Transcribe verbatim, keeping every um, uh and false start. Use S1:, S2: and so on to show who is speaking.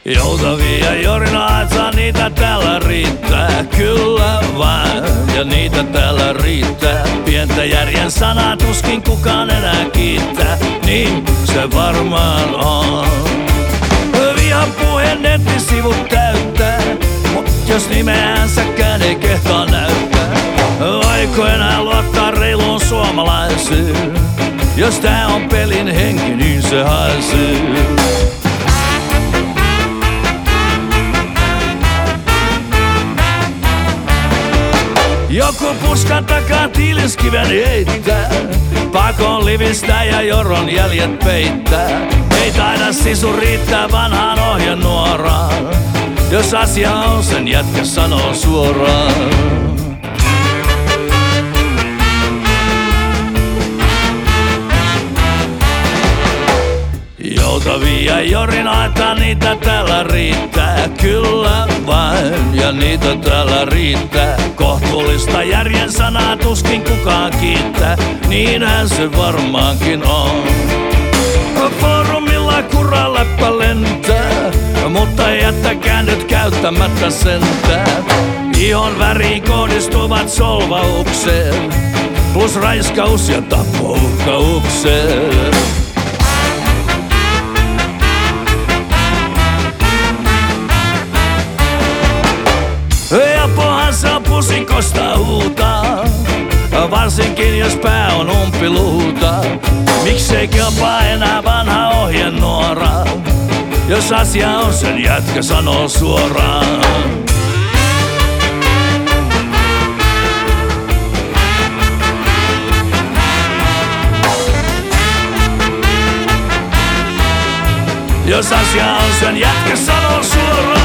S1: Joutavia jorinaita, niitä täällä riittää, kyllä vain, ja niitä täällä riittää. Pientä järjen sanaa tuskin kukaan enää kiittää, niin se varmaan on. Vihan puheen nettisivut täyttää, mut jos nimeänsäkään ei kehtaa näyttää. Voiko enää luottaa reiluun suomalaisiin? Jos tää on pelin henki, niin se haisee. Joku puskan takaa tiiliskiven heittää, pakon livistää ja joron jäljet peittää. Ei taida sisu riittää vanhaan ohjenuoraan, jos asia on sen jätkä sanoo suoraan. Joutavia jorinaita, niitä täällä riittää, kyllä vain, ja niitä täällä riittää. Kohtuullista järjen sanaa tuskin kukaan kiittää, niinhän se varmaankin on. Foorumilla kurra läppä lentää, mutta jättäkää nyt käyttämättä sentään. Ihon väriin kohdistuvat solvaukseen, plus raiskaus ja tappouhkaukseen. Ja pohansa pusikosta huutaa, varsinkin jos pää on umpiluuta. Miksei kelpaa enää vanha ohjenuora, jos asia on sen jätkä sanoo suoraan. Jos asia on sen jätkä sanoo suoraan.